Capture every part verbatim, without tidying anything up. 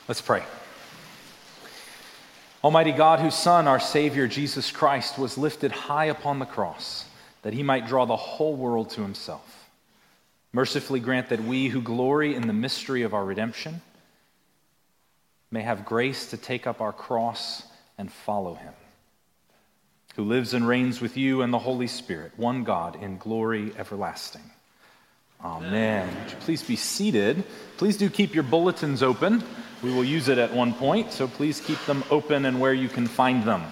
Let's pray. Almighty God, whose Son, our Savior, Jesus Christ, was lifted high upon the cross, that he might draw the whole world to himself. Mercifully grant that we who glory in the mystery of our redemption may have grace to take up our cross and follow him, who lives and reigns with you and the Holy Spirit, one God, in glory everlasting. Amen. Would you please be seated? Please do keep your bulletins open. We will use it at one point, so please keep them open and where you can find them.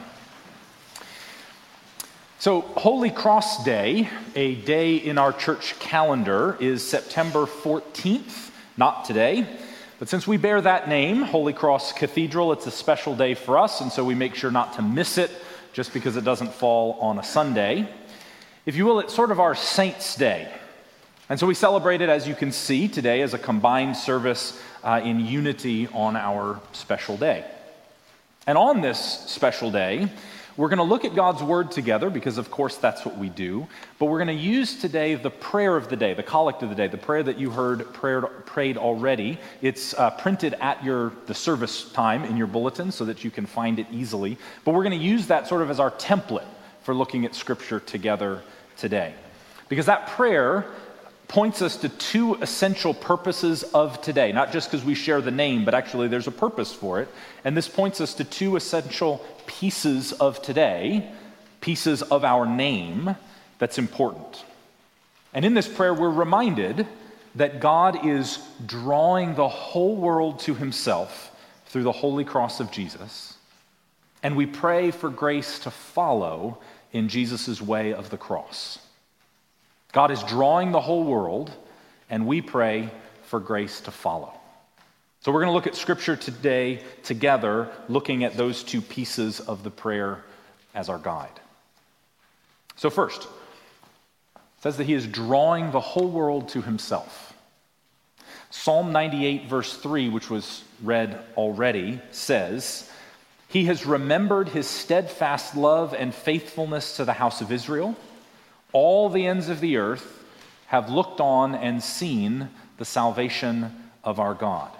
So, Holy Cross Day, a day in our church calendar, is September fourteenth, not today. But since we bear that name, Holy Cross Cathedral, it's a special day for us, and so we make sure not to miss it just because it doesn't fall on a Sunday. If you will, it's sort of our Saints' Day. And so we celebrate it, as you can see, today as a combined service uh, in unity on our special day. And on this special day, we're going to look at God's Word together, because of course that's what we do, but we're going to use today the prayer of the day, the collect of the day, the prayer that you heard prayed, prayed already. It's uh, printed at your the service time in your bulletin so that you can find it easily. But we're going to use that sort of as our template for looking at Scripture together today. Because that prayer points us to two essential purposes of today, not just because we share the name, but actually there's a purpose for it. And this points us to two essential pieces of today, pieces of our name that's important. And in this prayer, we're reminded that God is drawing the whole world to himself through the holy cross of Jesus. And we pray for grace to follow in Jesus' way of the cross. God is drawing the whole world, and we pray for grace to follow. So we're going to look at Scripture today together, looking at those two pieces of the prayer as our guide. So first, it says that he is drawing the whole world to himself. Psalm ninety-eight, verse three, which was read already, says, "He has remembered his steadfast love and faithfulness to the house of Israel. All the ends of the earth have looked on and seen the salvation of our God."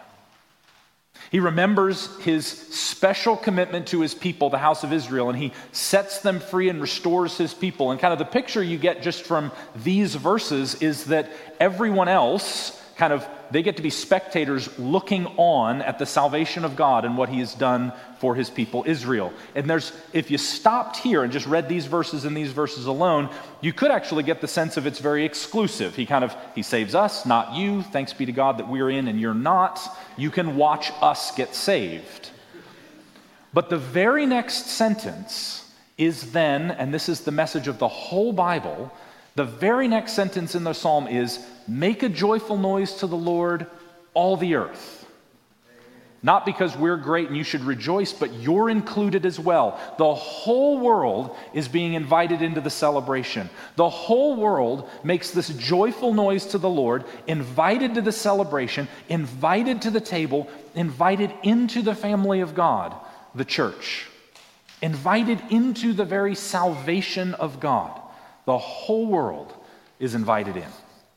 He remembers his special commitment to his people, the house of Israel, and he sets them free and restores his people. And kind of the picture you get just from these verses is that everyone else kind of, they get to be spectators looking on at the salvation of God and what he has done for his people Israel. And there's, if you stopped here and just read these verses and these verses alone, you could actually get the sense of it's very exclusive. He kind of, he saves us, not you. Thanks be to God that we're in and you're not. You can watch us get saved. But the very next sentence is then, and this is the message of the whole Bible, the very next sentence in the psalm is, "Make a joyful noise to the Lord, all the earth." Not because we're great and you should rejoice, but you're included as well. The whole world is being invited into the celebration. The whole world makes this joyful noise to the Lord, invited to the celebration, invited to the table, invited into the family of God, the church, invited into the very salvation of God. The whole world is invited in.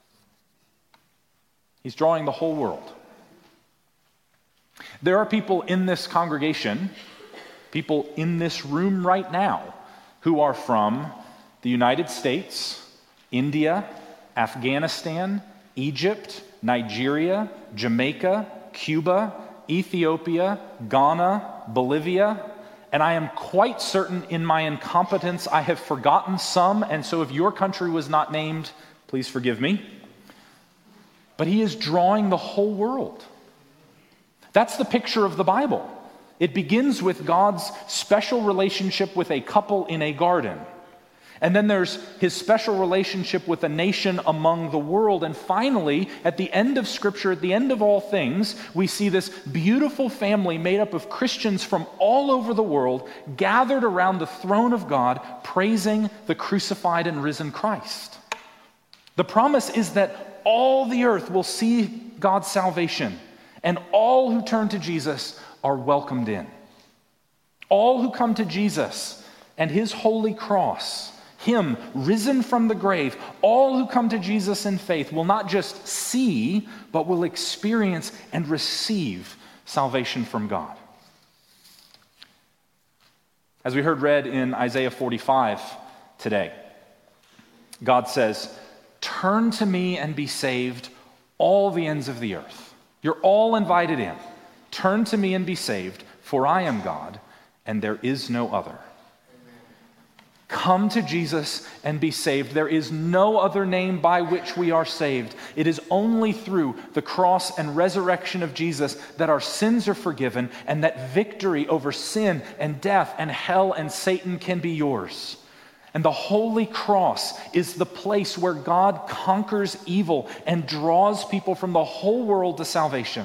He's drawing the whole world. There are people in this congregation, people in this room right now, who are from the United States, India, Afghanistan, Egypt, Nigeria, Jamaica, Cuba, Ethiopia, Ghana, Bolivia, and I am quite certain in my incompetence I have forgotten some, and so if your country was not named, please forgive me. But he is drawing the whole world. That's the picture of the Bible. It begins with God's special relationship with a couple in a garden. And then there's his special relationship with a nation among the world. And finally, at the end of Scripture, at the end of all things, we see this beautiful family made up of Christians from all over the world gathered around the throne of God, praising the crucified and risen Christ. The promise is that all the earth will see God's salvation, and all who turn to Jesus are welcomed in. All who come to Jesus and his holy cross, him risen from the grave, all who come to Jesus in faith will not just see, but will experience and receive salvation from God. As we heard read in Isaiah forty-five today, God says, "Turn to me and be saved, all the ends of the earth." You're all invited in. Turn to me and be saved, for I am God, and there is no other. Come to Jesus and be saved. There is no other name by which we are saved. It is only through the cross and resurrection of Jesus that our sins are forgiven and that victory over sin and death and hell and Satan can be yours. And the holy cross is the place where God conquers evil and draws people from the whole world to salvation.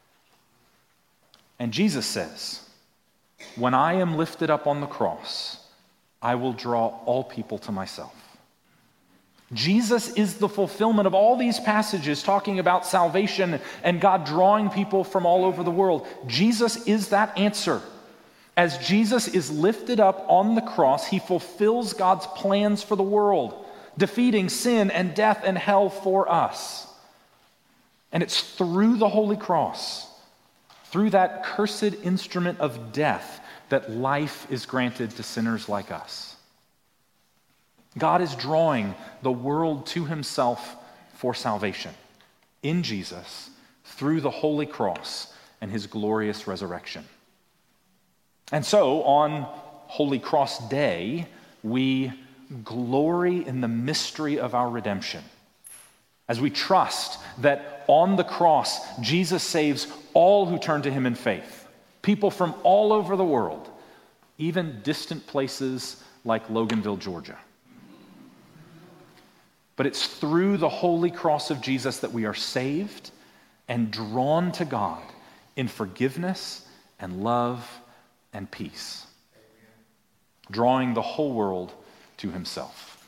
And Jesus says, "When I am lifted up on the cross, I will draw all people to myself." Jesus is the fulfillment of all these passages talking about salvation and God drawing people from all over the world. Jesus is that answer. As Jesus is lifted up on the cross, he fulfills God's plans for the world, defeating sin and death and hell for us. And it's through the holy cross, through that cursed instrument of death, that life is granted to sinners like us. God is drawing the world to himself for salvation in Jesus through the holy cross and his glorious resurrection. And so on Holy Cross Day, we glory in the mystery of our redemption as we trust that on the cross, Jesus saves all who turn to him in faith. People from all over the world, even distant places like Loganville, Georgia. But it's through the holy cross of Jesus that we are saved and drawn to God in forgiveness and love and peace, drawing the whole world to himself.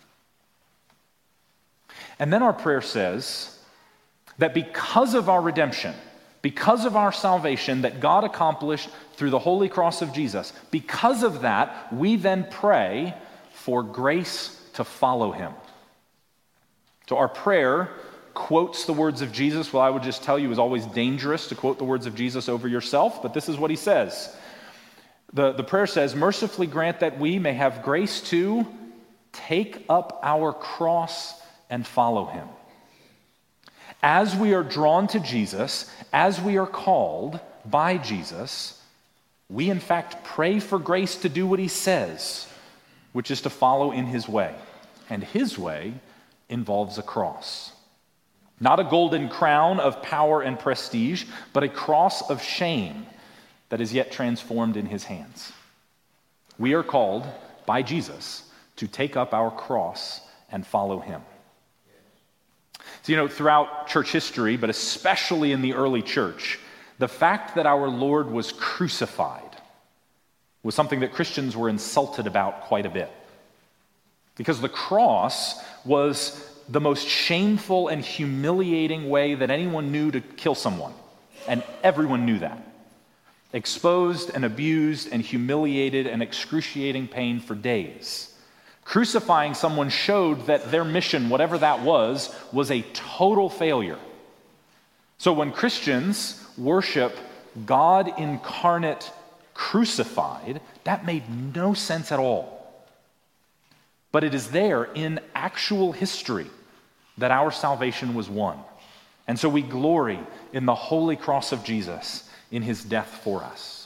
And then our prayer says that because of our redemption, because of our salvation that God accomplished through the holy cross of Jesus, because of that, we then pray for grace to follow him. So our prayer quotes the words of Jesus. Well, I would just tell you it's always dangerous to quote the words of Jesus over yourself, but this is what he says. The, the prayer says, "Mercifully grant that we may have grace to take up our cross and follow him." As we are drawn to Jesus, as we are called by Jesus, we in fact pray for grace to do what he says, which is to follow in his way. And his way involves a cross. Not a golden crown of power and prestige, but a cross of shame that is yet transformed in his hands. We are called by Jesus to take up our cross and follow him. So, you know, throughout church history, but especially in the early church, the fact that our Lord was crucified was something that Christians were insulted about quite a bit. Because the cross was the most shameful and humiliating way that anyone knew to kill someone. And everyone knew that. Exposed and abused and humiliated and excruciating pain for days. Crucifying someone showed that their mission, whatever that was, was a total failure. So when Christians worship God incarnate crucified, that made no sense at all. But it is there in actual history that our salvation was won. And so we glory in the holy cross of Jesus, in his death for us.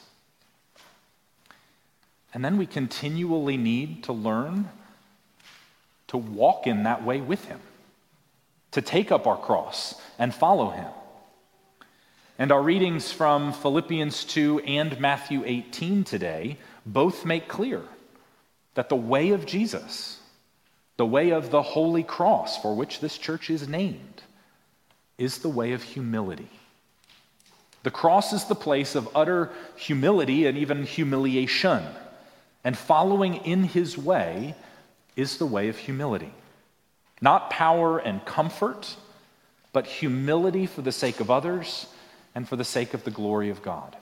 And then we continually need to learn to walk in that way with him, to take up our cross and follow him. And our readings from Philippians two and Matthew eighteen today both make clear that the way of Jesus, the way of the holy cross for which this church is named, is the way of humility. The cross is the place of utter humility and even humiliation. And following in his way is the way of humility. Not power and comfort, but humility for the sake of others and for the sake of the glory of God.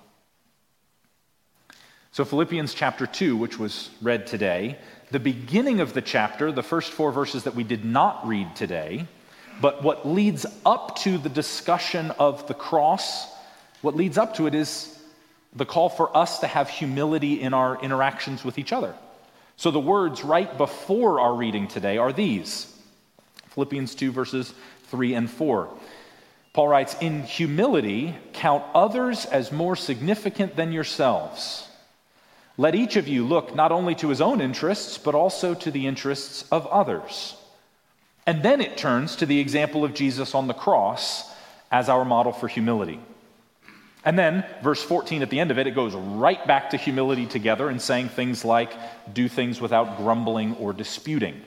So Philippians chapter two, which was read today, the beginning of the chapter, the first four verses that we did not read today, but what leads up to the discussion of the cross what leads up to it is the call for us to have humility in our interactions with each other. So the words right before our reading today are these. Philippians two, verses three and four. Paul writes, "In humility, count others as more significant than yourselves. Let each of you look not only to his own interests, but also to the interests of others." And then it turns to the example of Jesus on the cross as our model for humility. And then, verse fourteen at the end of it, it goes right back to humility together and saying things like, "Do things without grumbling or disputing."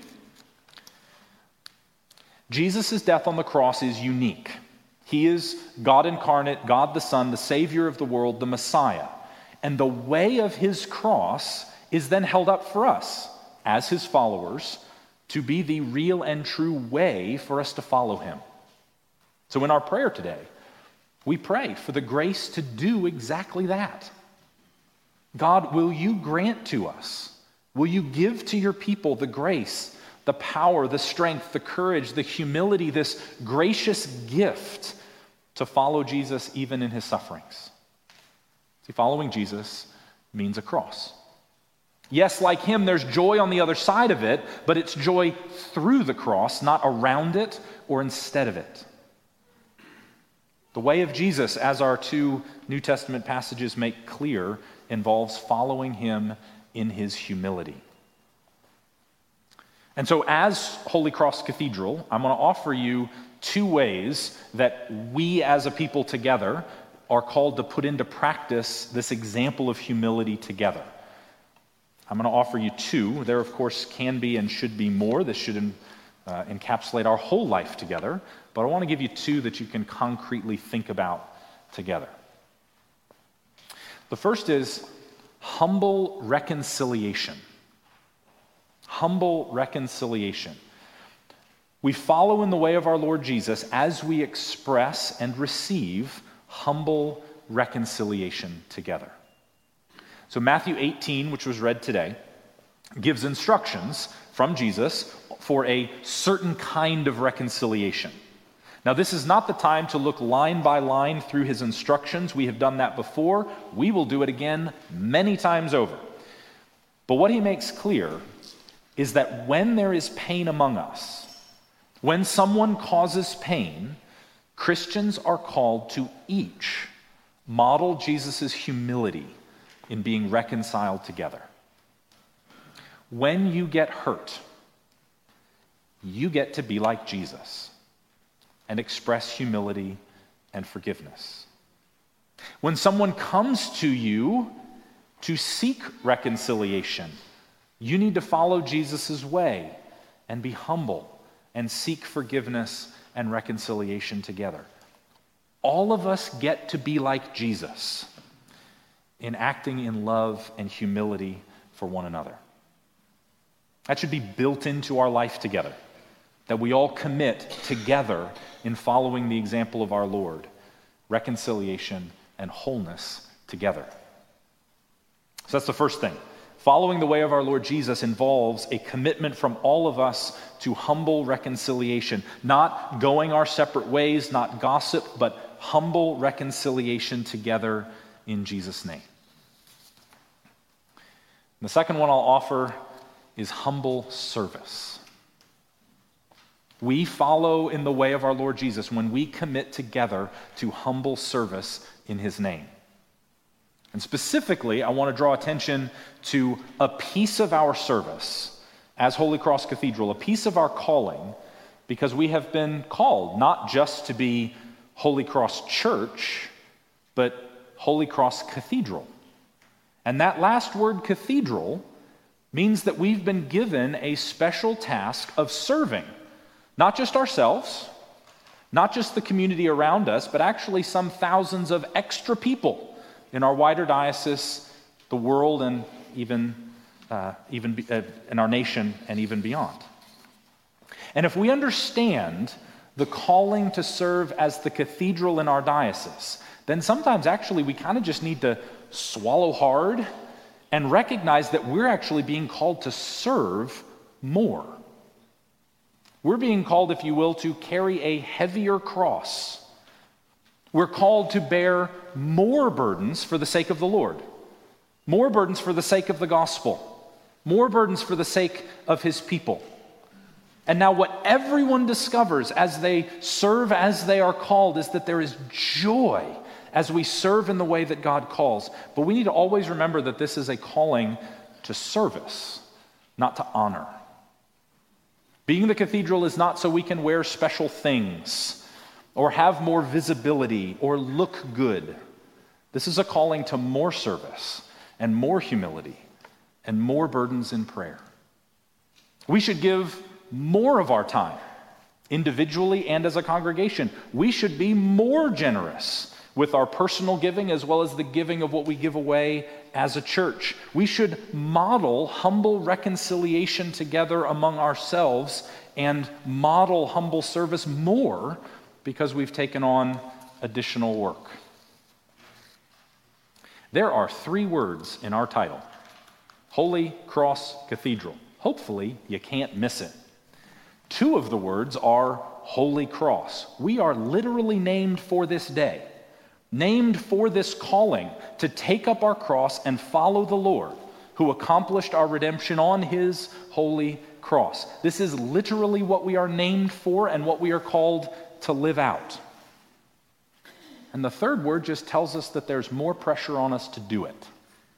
Jesus' death on the cross is unique. He is God incarnate, God the Son, the Savior of the world, the Messiah. And the way of his cross is then held up for us, as his followers, to be the real and true way for us to follow him. So in our prayer today, we pray for the grace to do exactly that. God, will you grant to us, will you give to your people the grace, the power, the strength, the courage, the humility, this gracious gift to follow Jesus even in his sufferings? See, following Jesus means a cross. Yes, like him, there's joy on the other side of it, but it's joy through the cross, not around it or instead of it. The way of Jesus, as our two New Testament passages make clear, involves following him in his humility. And so as Holy Cross Cathedral, I'm going to offer you two ways that we as a people together are called to put into practice this example of humility together. I'm going to offer you two. There, of course, can be and should be more. This should uh, encapsulate our whole life together. But I want to give you two that you can concretely think about together. The first is humble reconciliation. Humble reconciliation. We follow in the way of our Lord Jesus as we express and receive humble reconciliation together. So Matthew eighteen, which was read today, gives instructions from Jesus for a certain kind of reconciliation. Now, this is not the time to look line by line through his instructions. We have done that before. We will do it again many times over. But what he makes clear is that when there is pain among us, when someone causes pain, Christians are called to each model Jesus' humility in being reconciled together. When you get hurt, you get to be like Jesus and express humility and forgiveness. When someone comes to you to seek reconciliation, you need to follow Jesus' way and be humble and seek forgiveness and reconciliation together. All of us get to be like Jesus in acting in love and humility for one another. That should be built into our life together, that we all commit together in following the example of our Lord, reconciliation and wholeness together. So that's the first thing. Following the way of our Lord Jesus involves a commitment from all of us to humble reconciliation, not going our separate ways, not gossip, but humble reconciliation together in Jesus' name. And the second one I'll offer is humble service. We follow in the way of our Lord Jesus when we commit together to humble service in his name. And specifically, I want to draw attention to a piece of our service as Holy Cross Cathedral, a piece of our calling, because we have been called not just to be Holy Cross Church, but Holy Cross Cathedral. And that last word, cathedral, means that we've been given a special task of serving, not just ourselves, not just the community around us, but actually some thousands of extra people in our wider diocese, the world, and even, uh, even be, uh, in our nation and even beyond. And if we understand the calling to serve as the cathedral in our diocese, then sometimes actually we kind of just need to swallow hard and recognize that we're actually being called to serve more. We're being called, if you will, to carry a heavier cross, We're called to bear more burdens for the sake of the Lord, more burdens for the sake of the gospel, more burdens for the sake of his people. And now what everyone discovers as they serve as they are called is that there is joy as we serve in the way that God calls. But we need to always remember that this is a calling to service, not to honor. Being the cathedral is not so we can wear special things or have more visibility or look good. This is a calling to more service and more humility and more burdens in prayer. We should give more of our time, individually and as a congregation. We should be more generous with our personal giving as well as the giving of what we give away as a church. We should model humble reconciliation together among ourselves and model humble service more because we've taken on additional work. There are three words in our title: Holy Cross Cathedral. Hopefully, you can't miss it. Two of the words are Holy Cross. We are literally named for this day, named for this calling to take up our cross and follow the Lord, who accomplished our redemption on his holy cross. This is literally what we are named for and what we are called to live out. And the third word just tells us that there's more pressure on us to do it.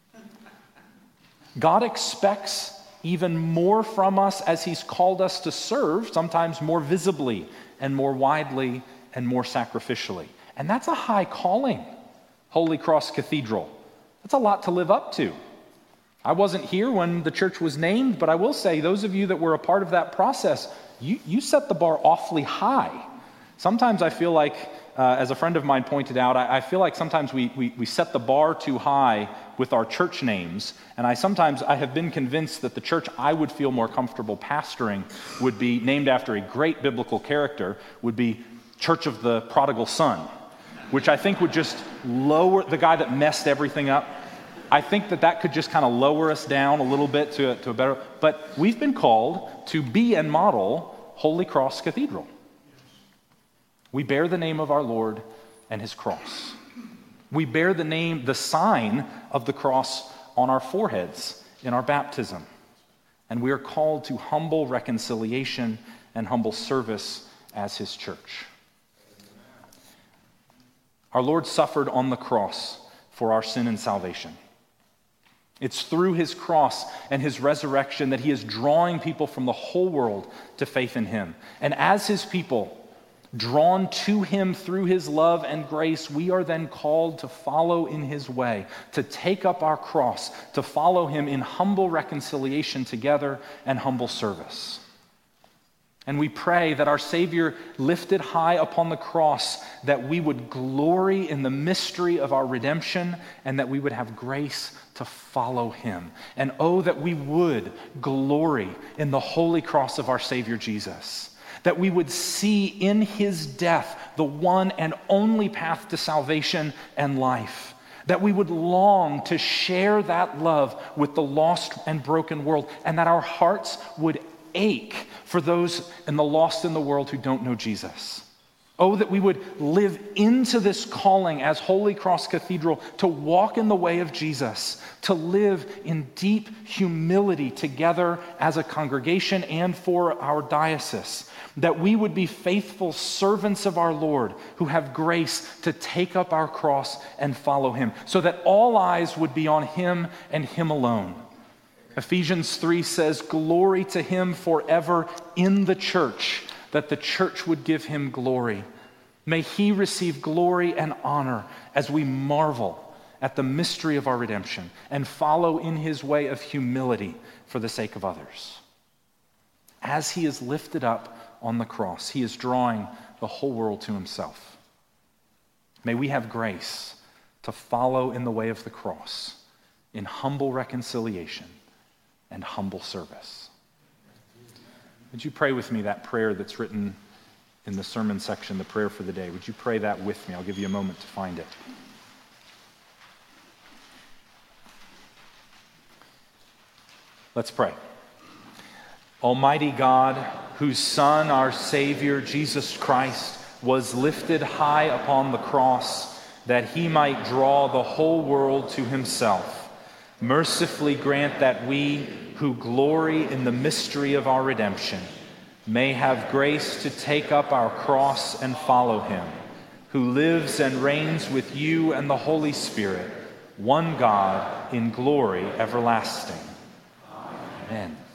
God expects even more from us as he's called us to serve, sometimes more visibly and more widely and more sacrificially. And that's a high calling, Holy Cross Cathedral. That's a lot to live up to. I wasn't here when the church was named, but I will say, those of you that were a part of that process, you, you set the bar awfully high. Sometimes I feel like, uh, as a friend of mine pointed out, I, I feel like sometimes we, we, we set the bar too high with our church names, and I sometimes I have been convinced that the church I would feel more comfortable pastoring would be named after a great biblical character, would be Church of the Prodigal Son, which I think would just lower the guy that messed everything up. I think that that could just kind of lower us down a little bit to, to a better, but we've been called to be and model Holy Cross Cathedral. We bear the name of our Lord and his cross. We bear the name, the sign of the cross on our foreheads in our baptism. And we are called to humble reconciliation and humble service as his church. Our Lord suffered on the cross for our sin and salvation. It's through his cross and his resurrection that he is drawing people from the whole world to faith in him. And as his people, drawn to him through his love and grace, we are then called to follow in his way, to take up our cross, to follow him in humble reconciliation together and humble service. And we pray that our Savior lifted high upon the cross, that we would glory in the mystery of our redemption and that we would have grace to follow him. And oh, that we would glory in the holy cross of our Savior Jesus. That we would see in his death the one and only path to salvation and life. That we would long to share that love with the lost and broken world, and that our hearts would ache for those in the lost in the world who don't know Jesus. Oh, that we would live into this calling as Holy Cross Cathedral to walk in the way of Jesus, to live in deep humility together as a congregation and for our diocese. That we would be faithful servants of our Lord who have grace to take up our cross and follow him, so that all eyes would be on him and him alone. Ephesians three says, "Glory to him forever in the church," that the church would give him glory. May he receive glory and honor as we marvel at the mystery of our redemption and follow in his way of humility for the sake of others. As he is lifted up on the cross, he is drawing the whole world to himself. May we have grace to follow in the way of the cross, in humble reconciliation and humble service. Would you pray with me that prayer that's written in the sermon section, the prayer for the day? Would you pray that with me? I'll give you a moment to find it. Let's pray. Almighty God, whose Son, our Savior, Jesus Christ, was lifted high upon the cross, that he might draw the whole world to himself, mercifully grant that we, who glory in the mystery of our redemption, may have grace to take up our cross and follow him, who lives and reigns with you and the Holy Spirit, one God, in glory everlasting. Amen.